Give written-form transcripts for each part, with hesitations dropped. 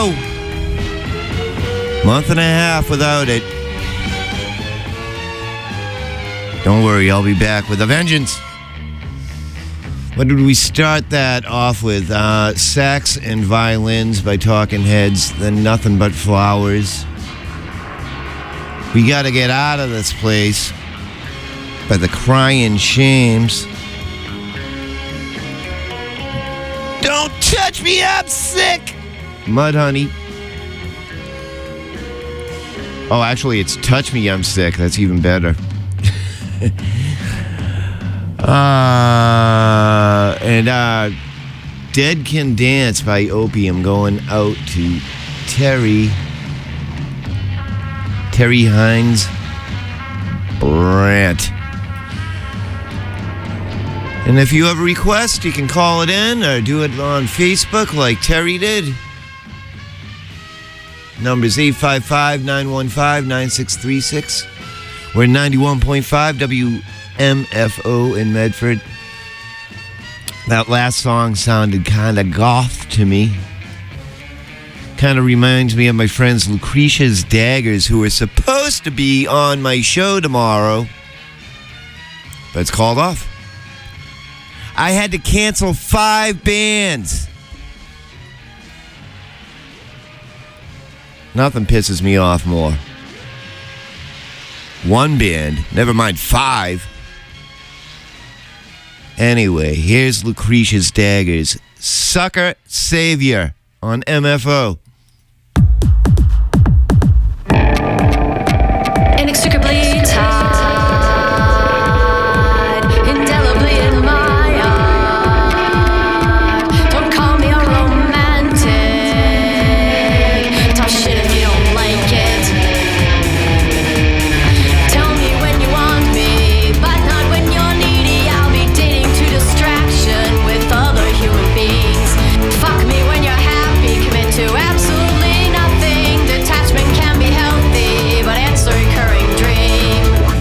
go. Month and a half without it. Don't worry, I'll be back with a vengeance. What did we start that off with? Sax and Violins by Talking Heads, then Nothing But Flowers. We Gotta Get Out of This Place by the Crying Shames. Don't touch me, I'm sick! Mudhoney. Oh, actually, it's Touch Me, I'm Sick. That's even better. And Dead Can Dance by Opium, going out to Terry Hines Brandt. And if you have a request, you can call it in or do it on Facebook like Terry did. Number's 855-915-9636. We're 91.5 WMFO in Medford. That last song sounded kind of goth to me. Kind of reminds me of my friends Lucretia's Daggers, who are supposed to be on my show tomorrow. But it's called off. I had to cancel 5 bands. Nothing pisses me off more. 1 band, never mind 5. Anyway, here's Lucretia's Daggers. Sucker Savior on MFO. Inextricably tied, indelibly in my heart. Don't call me a romantic. Tough shit if you don't like it. Tell me when you want me, but not when you're needy. I'll be dating to distraction with other human beings. Fuck me when you're happy, commit to absolutely nothing. Detachment can be healthy, but it's a recurring dream.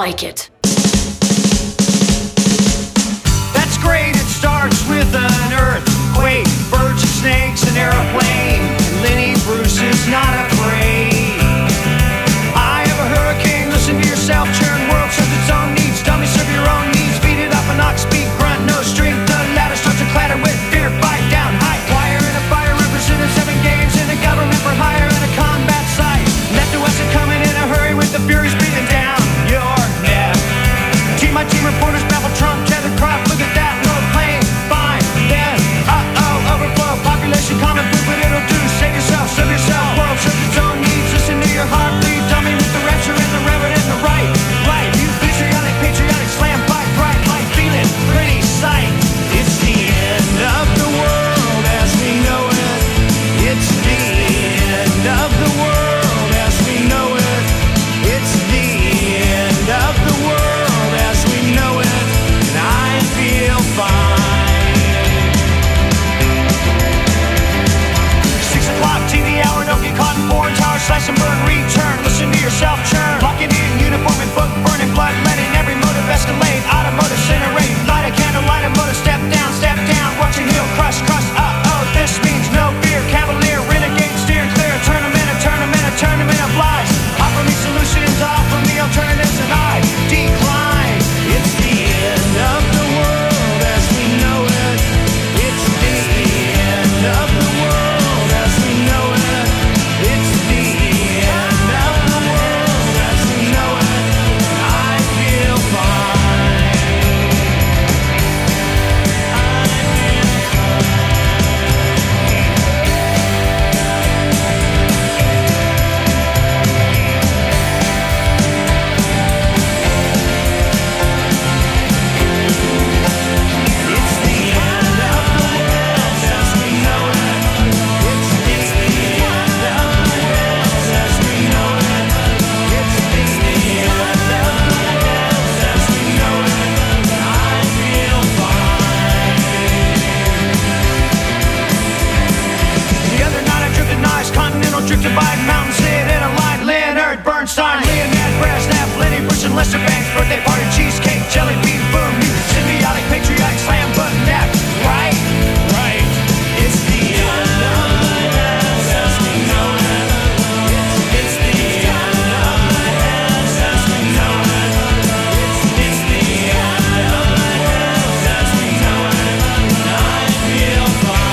like it. That's great, it starts with an earthquake, birds and snakes, an airplane. Lenny Bruce is not afraid. I have a hurricane, listen to yourself, churn. World serves its own needs, dummy serve your own needs. Beat it up an ox, speak, grunt, no strength. The ladder starts to clatter with fear, fight down, high wire in a fire, representing 7 games in a government for hire and a combat site. Left to west are coming in a hurry with the furies breathing down your neck. Team by team reporters babble Trump, tether crop, look at that, no pain, fine, then, overflow, population common food, but it'll do, save yourself, serve yourself, world serves its own needs, listen to your heart, bleed, dummy with the rapture and the reverend and the right, you patriotic, slam, fight, bright, light, feeling, pretty sight. It's the end of the world as we know it, it's the end of the world as we know it, it's the end of the world as we know it, and I feel fine. 6 o'clock TV hour, don't get caught in foreign tower, slash and burn, return, listen to yourself churn, locking in uniform and book, burning blood, letting every motive escalate, automotive incinerate, light a candle, light a motor, step down, watch your heel crush, this means no fear, cavalier, renegade, steering clear, a tournament of lies, offer me solutions, offer me alternatives, and I decline. It's the end of the world as we know it, it's the end of the world as we know it, it's the end of the world as we know it, and I feel fine. Drifted by mountains, sit in a line, Leonard Bernstein, Leonid Brezhnev, Lenny Bruce and Lester Banks, birthday party, cheesecake, jelly bean, boom, you symbiotic, patriotic, slam button, that, right, it's the end of the world as we know it, it's the end of the world as we know it, it's the end of the world as we know it, and I feel fine.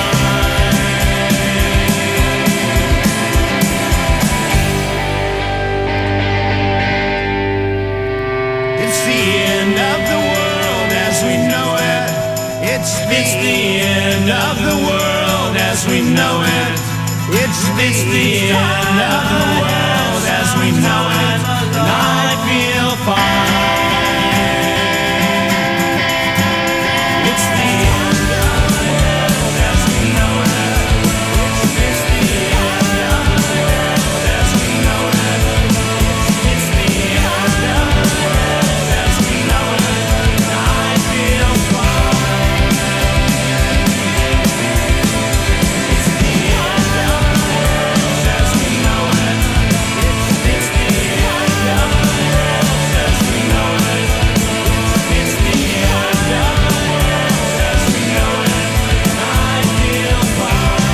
It's the end of the world as we know it. It's the end of the world as we know it. It's the end of the world as we know it. And I feel fine. It's the end of the world as we know it. It's the end of the world as we know it. It's the end of the world as we know it. And I feel fine. It's the end of the world as we know it. It's the end of the world as we know it. It's the end of the world as we know it. And I feel fine.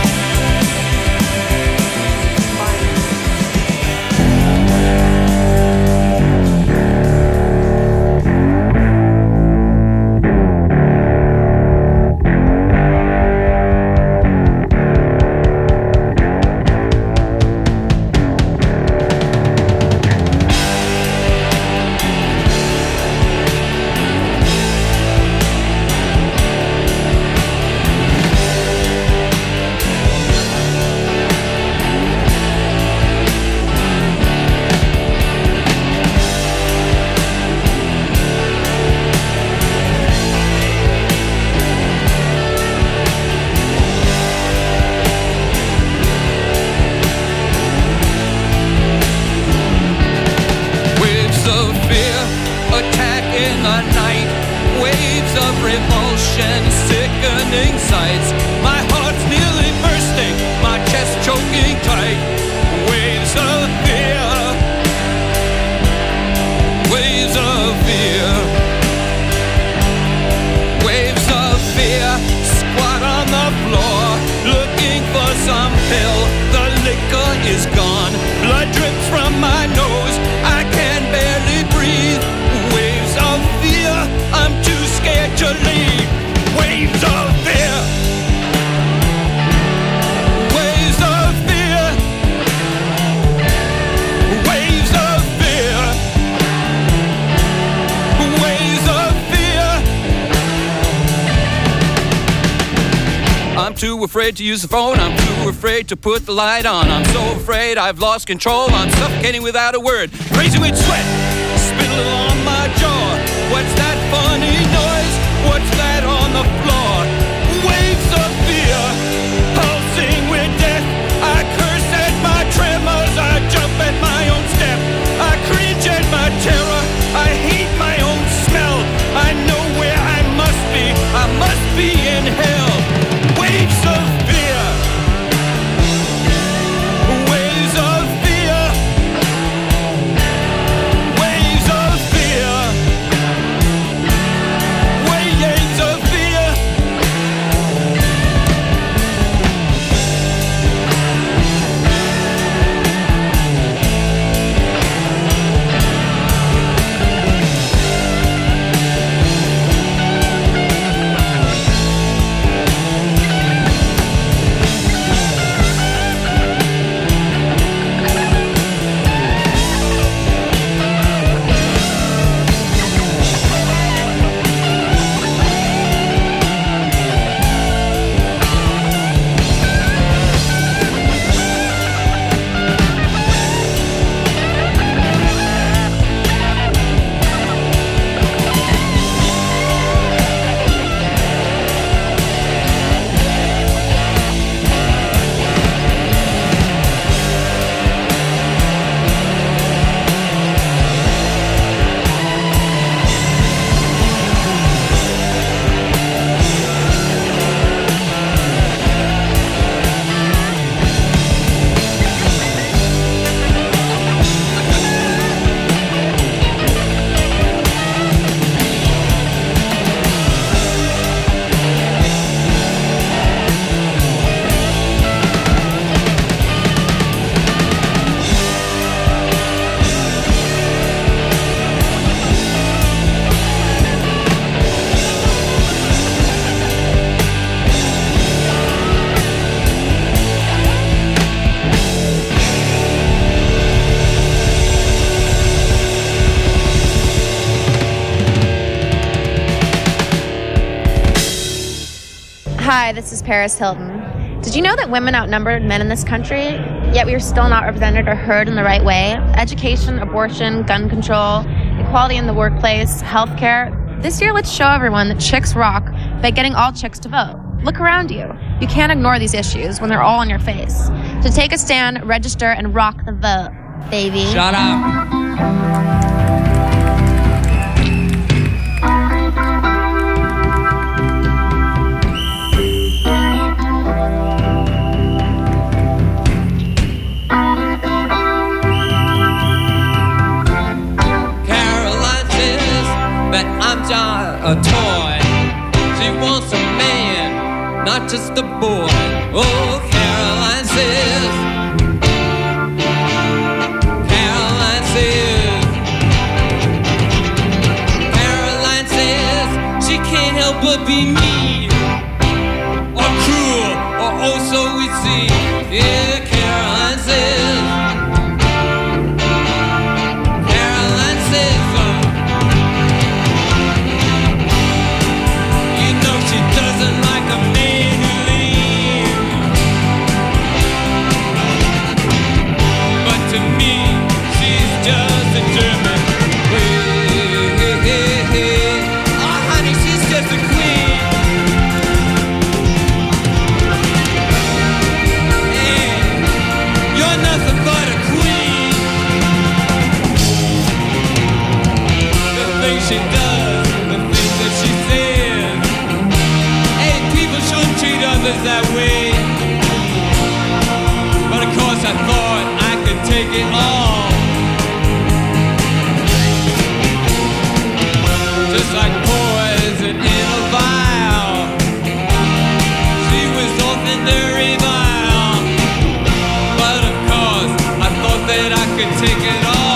Waves of fear attack in the night, waves of revulsion, sickening sights. My heart's nearly bursting, my chest choking tight. Waves of fear, waves I'm too afraid to use the phone. I'm too afraid to put the light on. I'm so afraid I've lost control. I'm suffocating without a word, freezing with sweat, spittle on my jaw. What's that funny noise? What's that on the floor? Waves of fear, pulsing with death. I curse at my tremors. I jump at my own step. I cringe at my terror. I hate my own smell. I know where I must be. I must be in hell. Waves of fear. Waves of fear. Waves of fear. Waves of fear. Hi, this is Paris Hilton. Did you know that women outnumbered men in this country, yet we are still not represented or heard in the right way? Education, abortion, gun control, equality in the workplace, healthcare. This year, let's show everyone that chicks rock by getting all chicks to vote. Look around you. You can't ignore these issues when they're all in your face. To take a stand, register, and rock the vote, baby. Shut up. A toy. She wants a man, not just a boy. Oh, Caroline says. Caroline says. Caroline says she can't help but be mean or cruel or oh so it seems. Yeah, Caroline says. Caroline says. She does, the things that she says. Hey, people shouldn't treat others that way. But of course I thought I could take it all. Just like poison in a vial. She was often very vile. But of course I thought that I could take it all.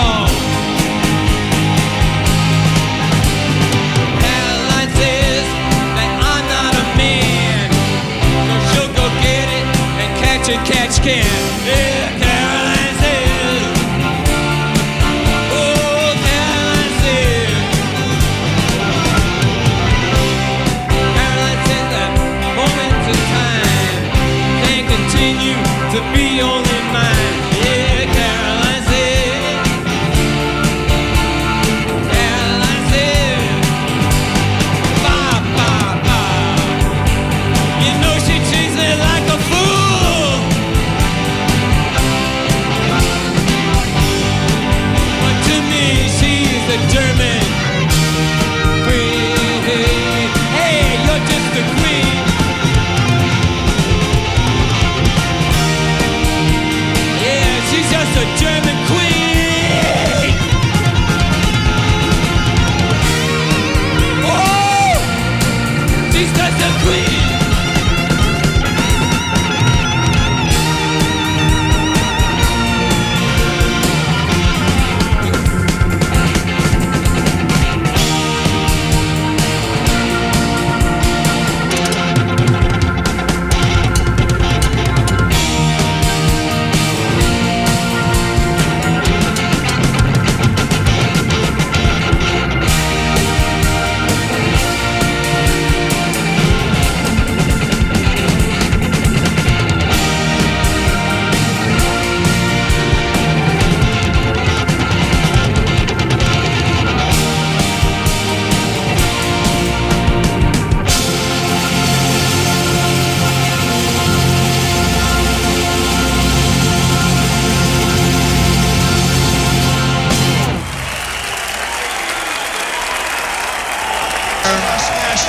Catch can. Yeah, Caroline says. Oh, Caroline says. Caroline says that moments of time.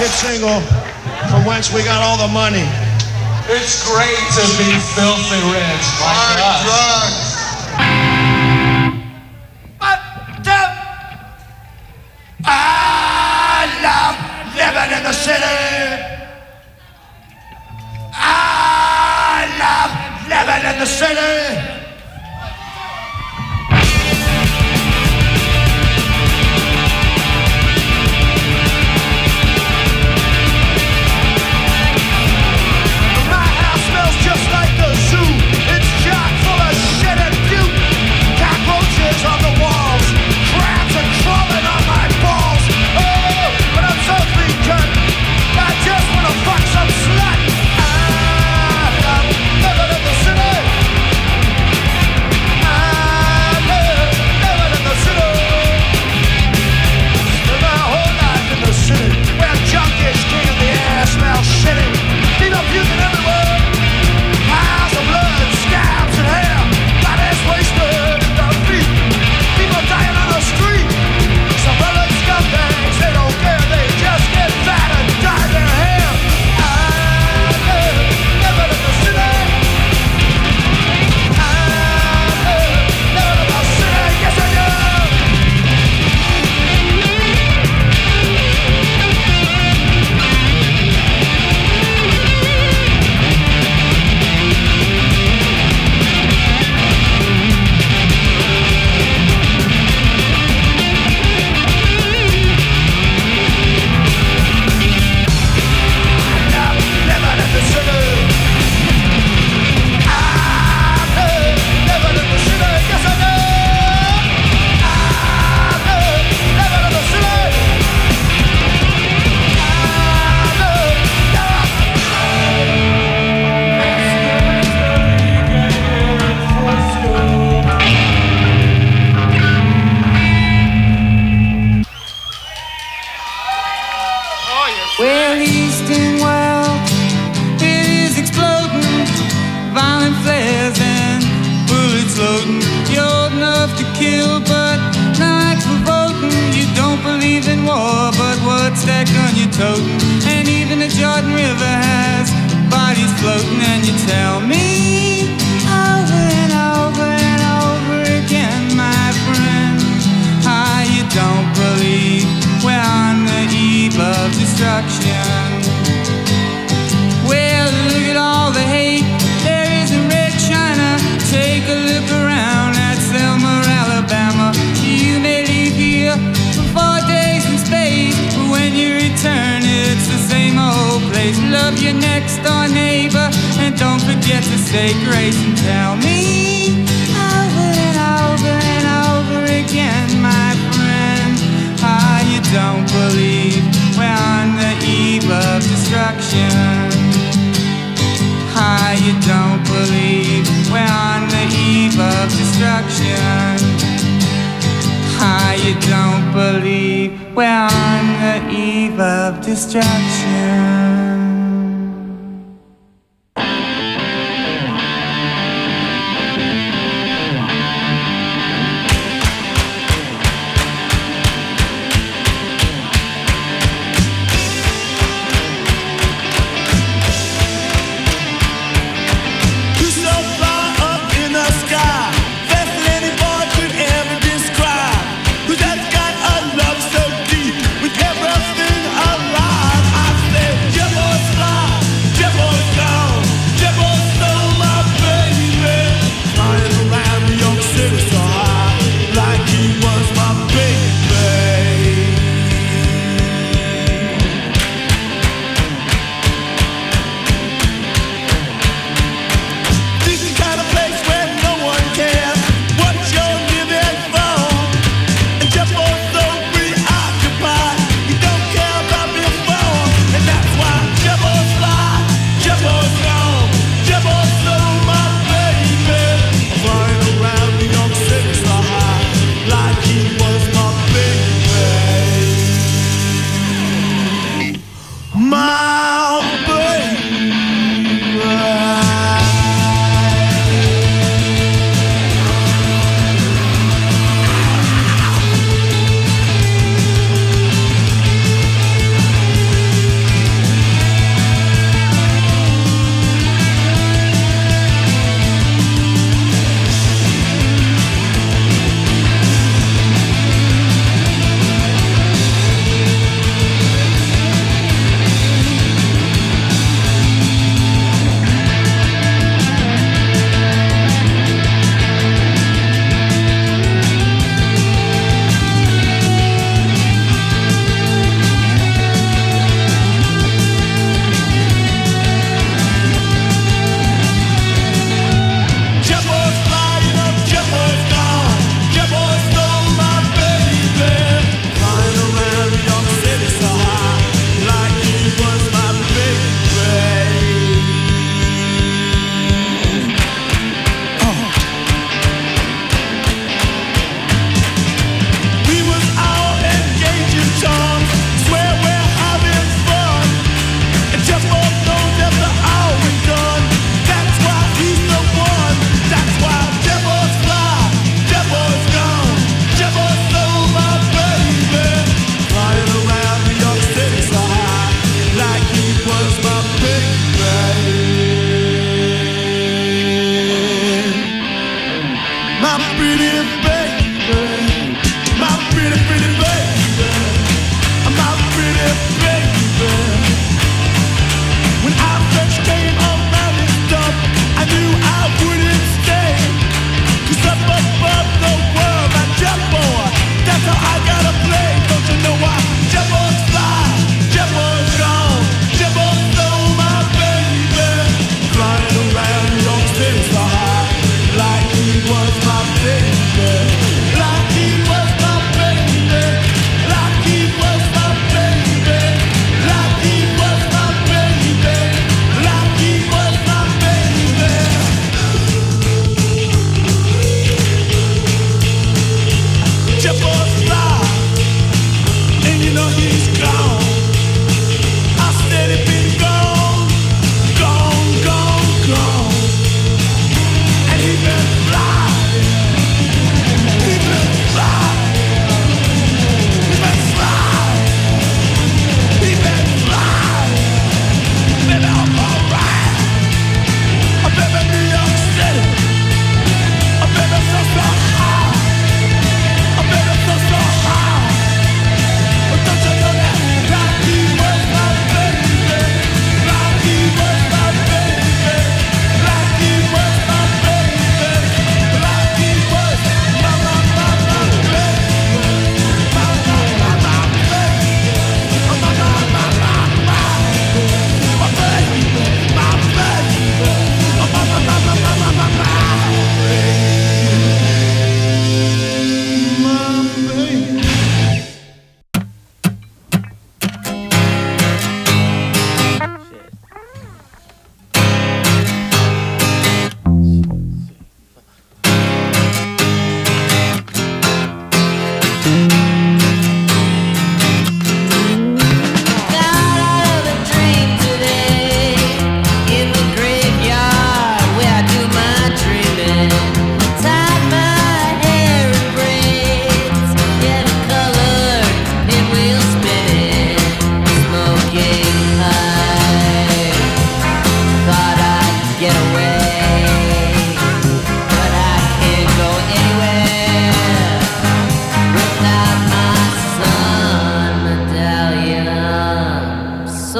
hit single from whence we got all the money. It's great to be filthy rich like us. Drugs. I love living in the city. I love living in the city. Just like the zoo, it's chock full of shit and puke. Cockroaches on the walls, crabs are crawling on my balls. Oh, but I'm so clean cut, I just wanna fuck some slut. I love living in the city. I love living in the city. Spend my whole life in the city, where junk is king of the air, smells shitty. People puking everywhere. Piles of blood, scabs and hair, bodies wasted in the feet. People dying on the street. Some violent scumbags, they don't care, they just get fat and dye their hair. I live living in the city. I live living in the city, yes I do. Well, East and Wild, it is exploding, violent flares and bullets loading. You're old enough to kill, but not for voting. You don't believe in war, but what's that gun you're toting? And even the Jordan River has bodies floating, and you tell me over and over and over again, my friend, how you don't believe we're on the eve of destruction. Well, look at all the hate there is in Red China. Take a look around at Selma, Alabama. You may leave here for 4 days in space, but when you return, it's the same old place. Love your next door neighbor, and don't forget to say grace. And tell me over and over and over again, my friend, how you don't believe we're on the eve of destruction. How you don't believe we're on the eve of destruction. How you don't believe we're on the eve of destruction. Everything alive, I say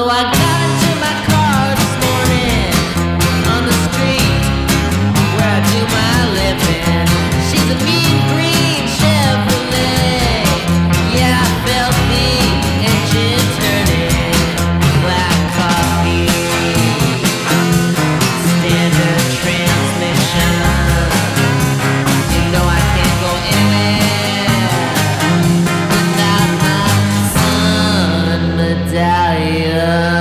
I got into my car this morning on the street where I do my living. She's a mean green Chevrolet. Yeah, I felt the engine turning. Black coffee, standard transmission. You know I can't go anywhere without my sun medallion.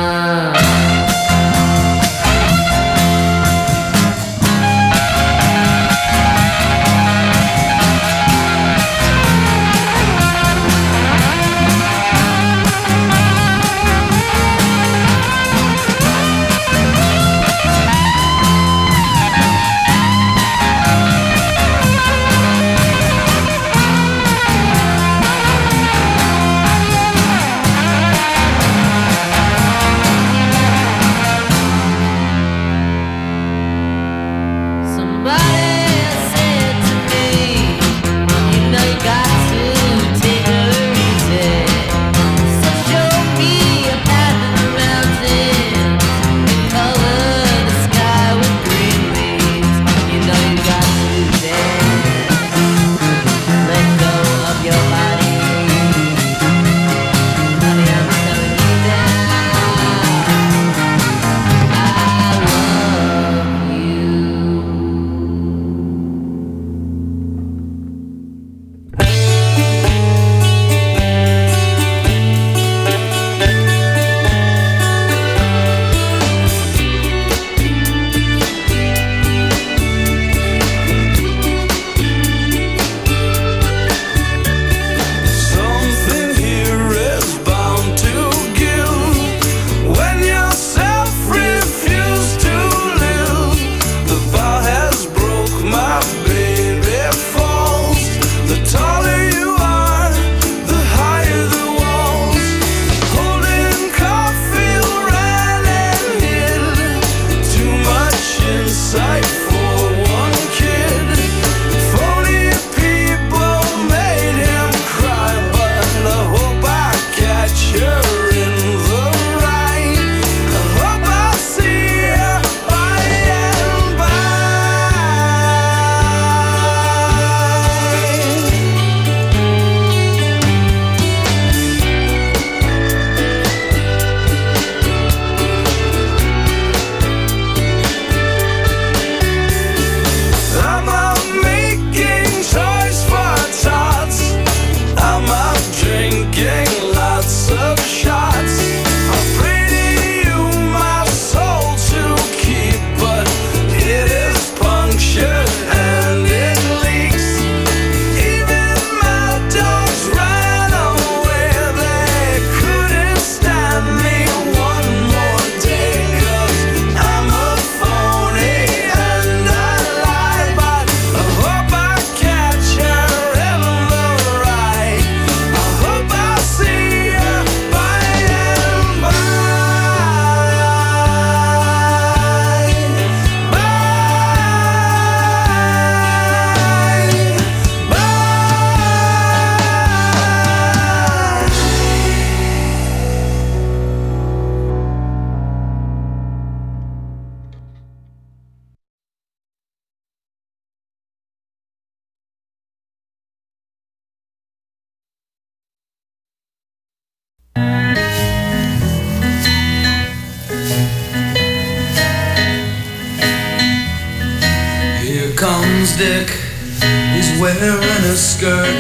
comes Dick, he's wearing a skirt.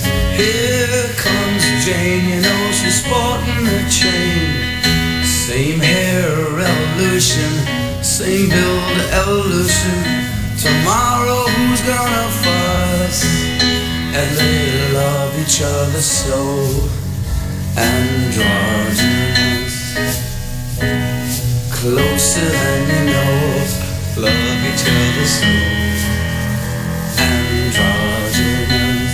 Here comes Jane, you know she's sporting a chain. Same hair evolution, same build evolution. Tomorrow who's gonna fuss? And they love each other so androgynous. Closer than you know, love each other so androgynous.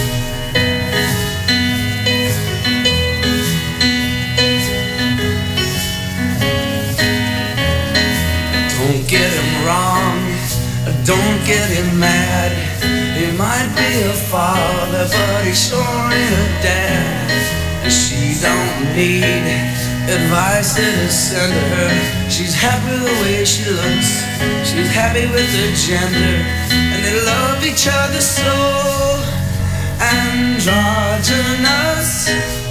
Don't get him wrong, don't get him mad. He might be a father, but he sure ain't a dad. And she don't need advice that is sent to her. She's happy the way she looks. She's happy with her gender, and they love each other so. Androgynous,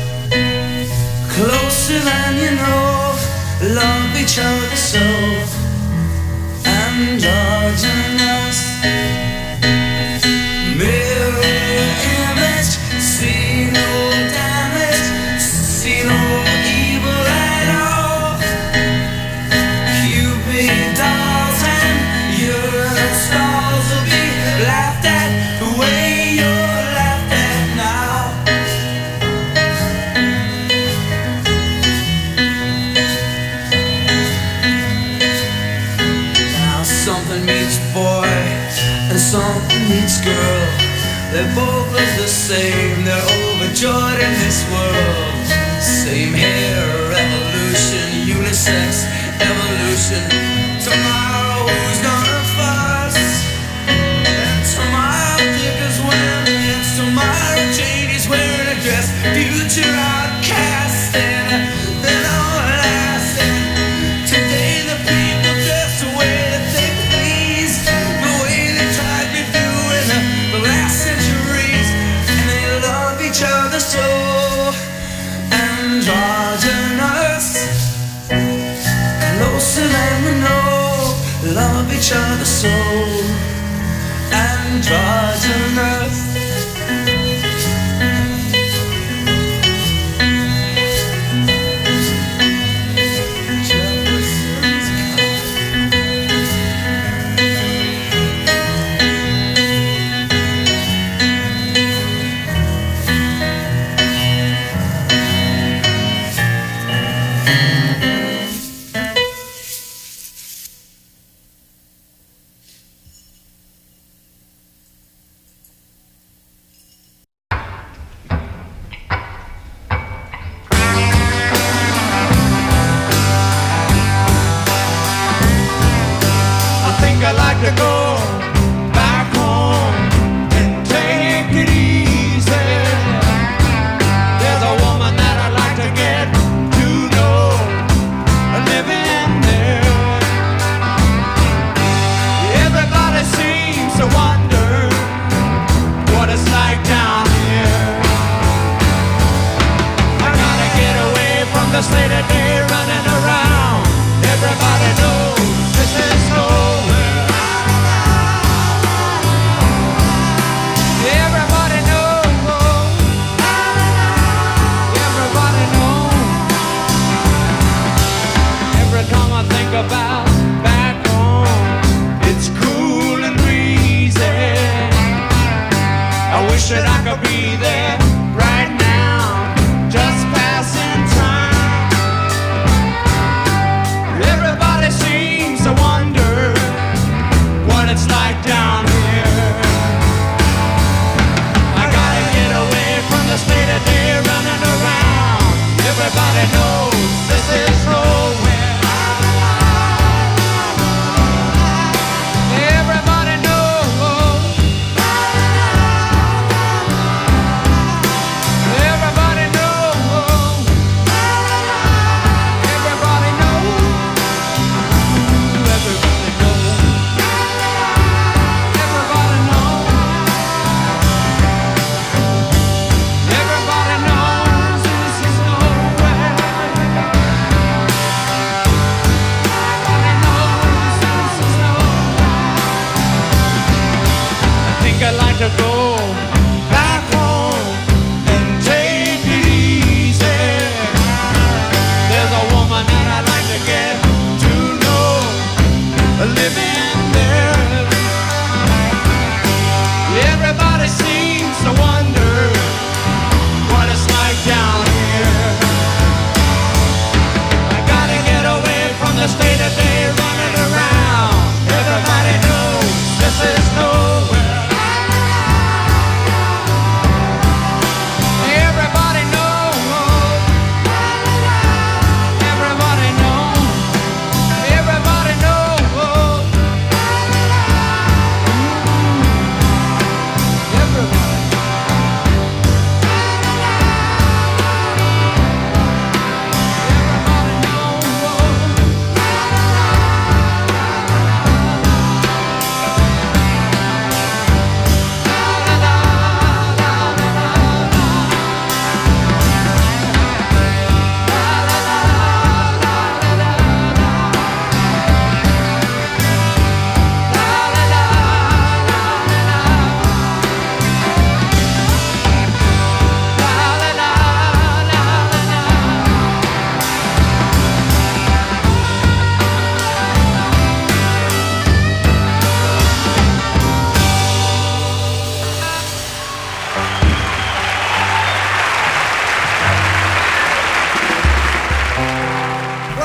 closer than you know. Love each other so. Androgynous, mirror image, see no damage, see no evil at all. Cupid dolls and urinal stalls will be laughed at the way you're laughed at now. Now something meets boy and something meets girl. They both look the same, they're overjoyed in this world. Same hair, revolution, unisex, evolution. Tomorrow who's gonna fuss? And tomorrow Dick is wearing it. Tomorrow Jane is wearing a dress. Future outcast and then all lasting. Today the people dress the way that they please, the way they tried me through in the last centuries, and they love each other so. Androgynous, closer than we know, love each other so. Androgynous.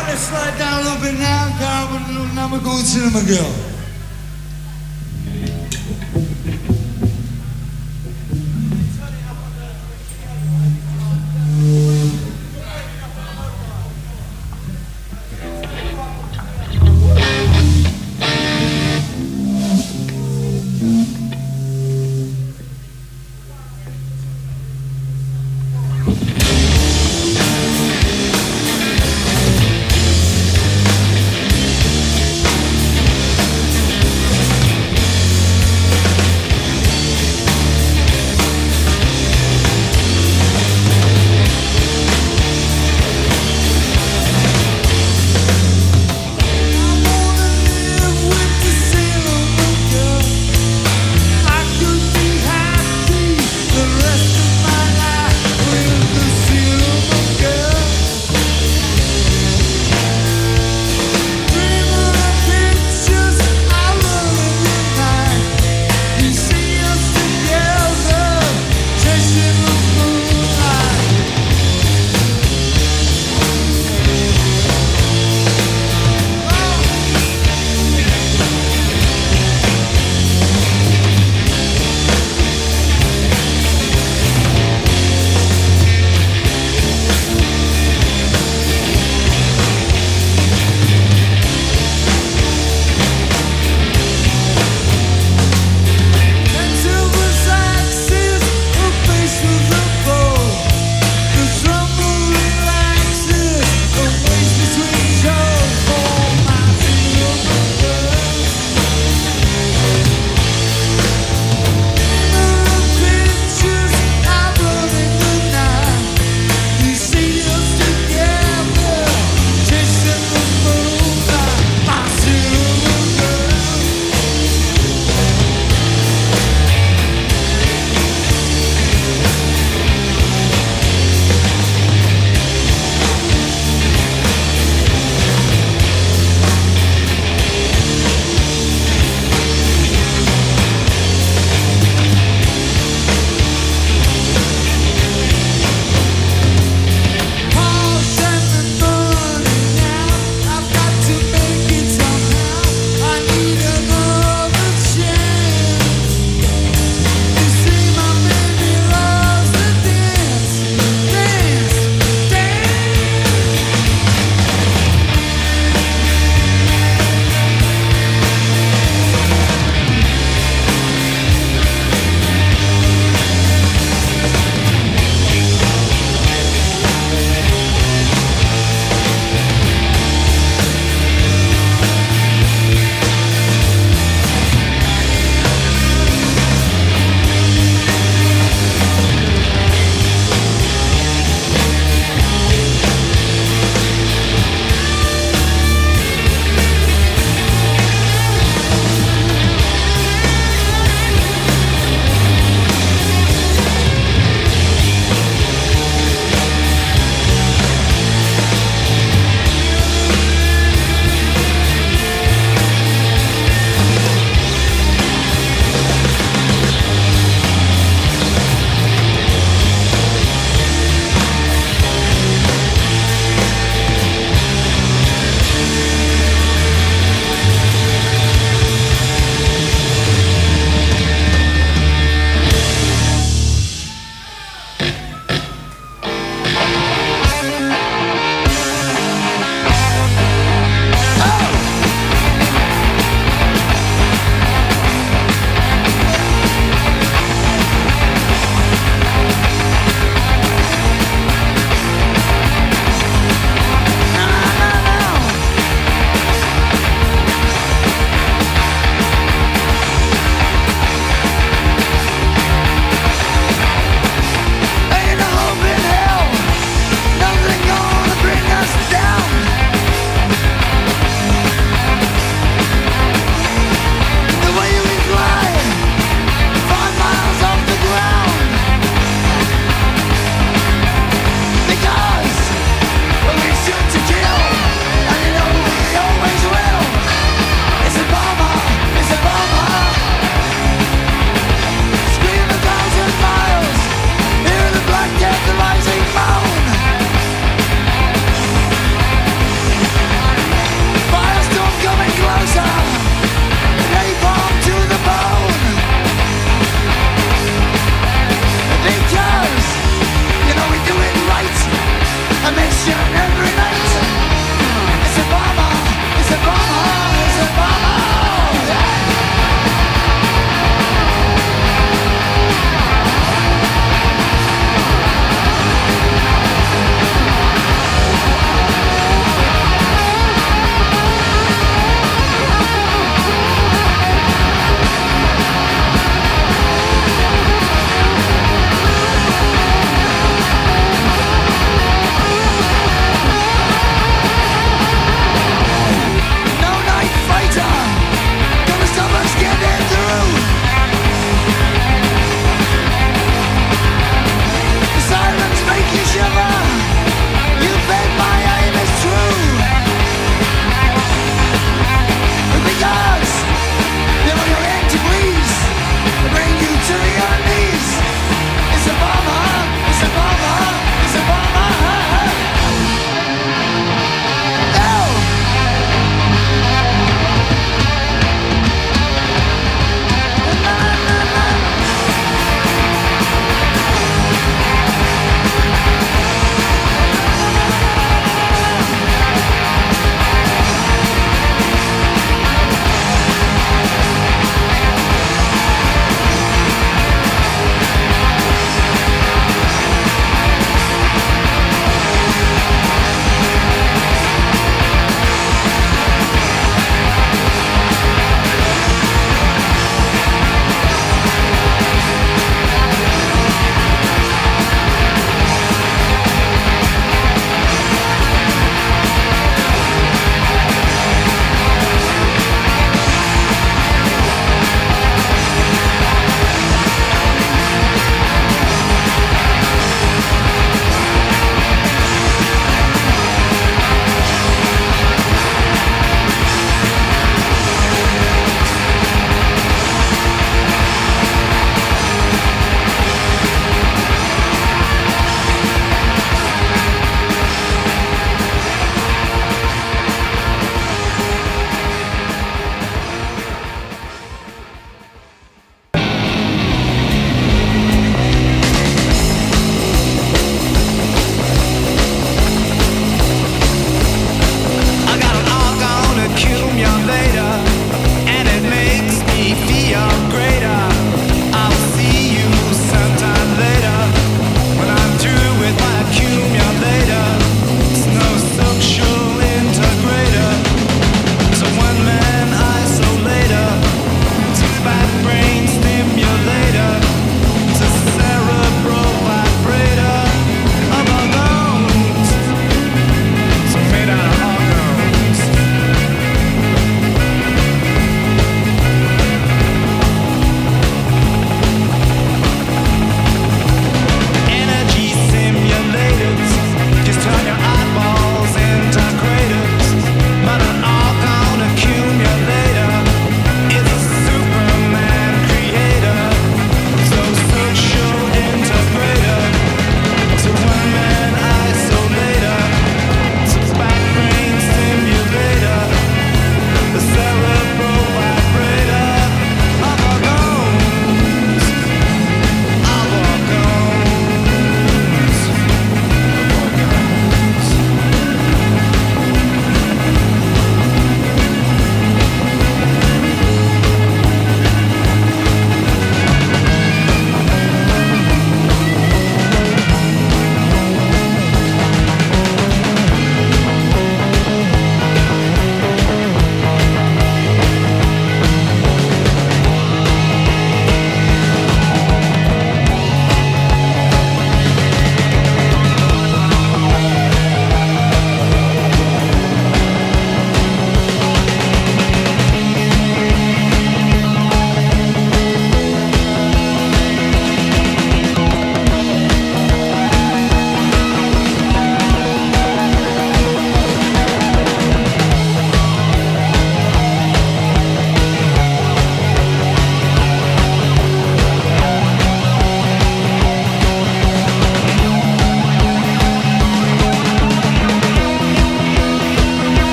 let's slide down a little bit now. Carl with a little number called Cinema Girl.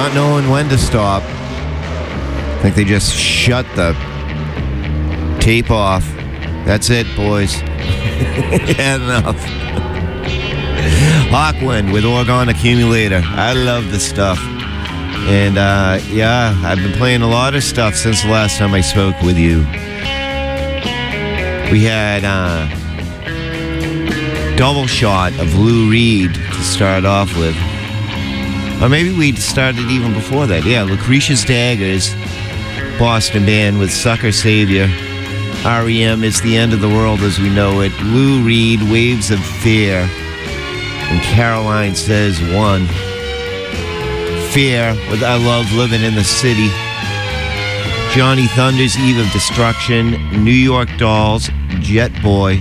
not knowing when to stop. I think they just shut the tape off. That's it, boys. Had enough. Hawkwind with Oregon Accumulator. I love this stuff. And yeah, I've been playing a lot of stuff since the last time I spoke with you. We had Double Shot of Lou Reed to start off with. Or maybe we started even before that. Yeah, Lucretia's Daggers, Boston band with Sucker Savior. REM is The End of the World as We Know It. Lou Reed, Waves of Fear. And Caroline Says One. Fear with I Love Living in the City. Johnny Thunder's Eve of Destruction. New York Dolls, Jet Boy.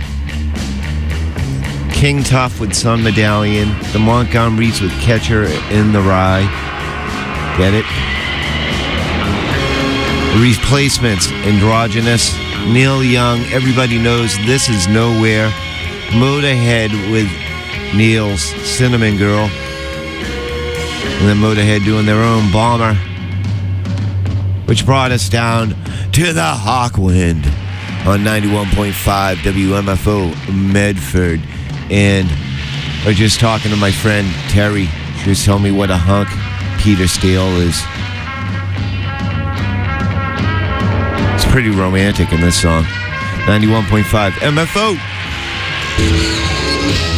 King Tuff with Sun Medallion. The Montgomerys with Catcher in the Rye. Get it? Replacements, Androgynous. Neil Young, Everybody Knows This Is Nowhere. Motorhead with Neil's Cinnamon Girl. And then Motorhead doing their own Bomber. Which brought us down to the Hawkwind on 91.5 WMFO Medford. And I was just talking to my friend Terry. She was telling me what a hunk Peter Steele is. It's pretty romantic in this song. 91.5 MFO.